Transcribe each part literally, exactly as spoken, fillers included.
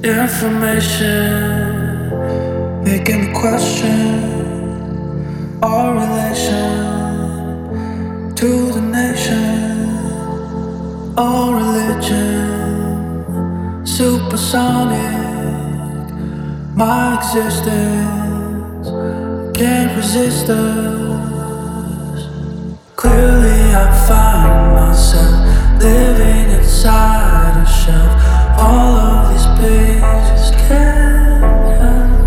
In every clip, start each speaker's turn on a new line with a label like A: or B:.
A: Information making me question our relation to the nation, our religion, supersonic. My existence can't resist us. Clearly, I find myself living inside a shelf. All of these pages can't help.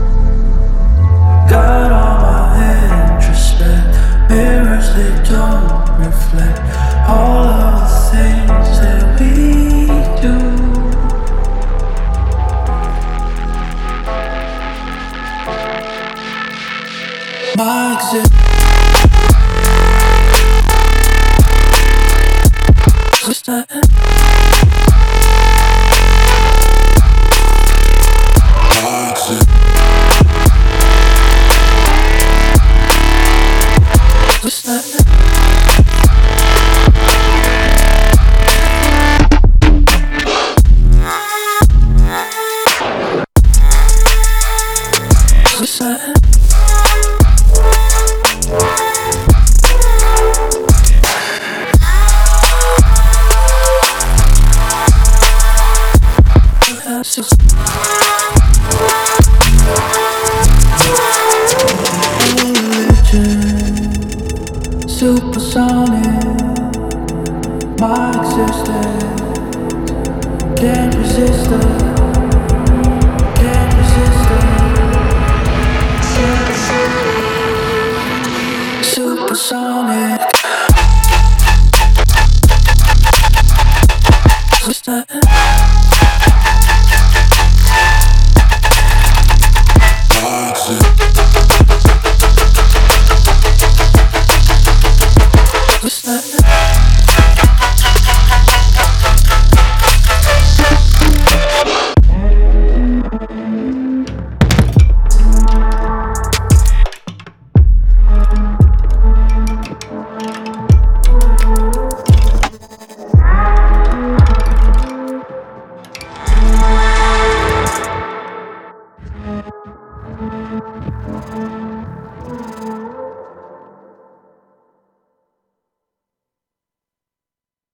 A: Got all my introspect mirrors, they don't reflect all of the things that we do. My existence supersonic, my existence.